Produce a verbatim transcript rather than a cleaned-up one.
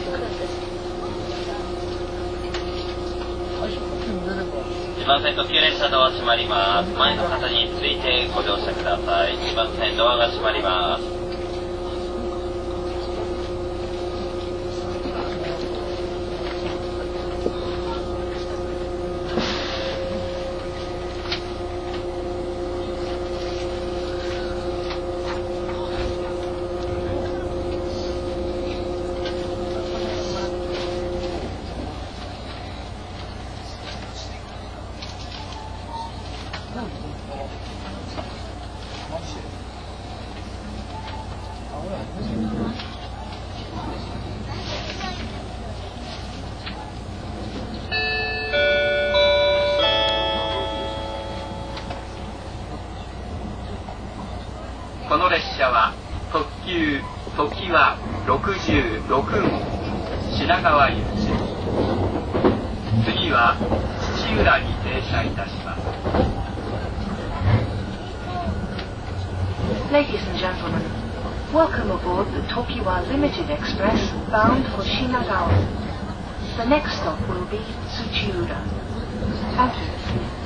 いちばん線特急列車ドア閉まります。前の方についてご乗車ください。にばん線ドアが閉まります。 この列車は特急ときわろくじゅうろくごう品川行きです。次は土浦に停車いたします。 Ladies and gentlemen, welcome aboard the Tokiwa Limited Express bound for Shinagawa. The next stop will be Tsuchiura. Thank you.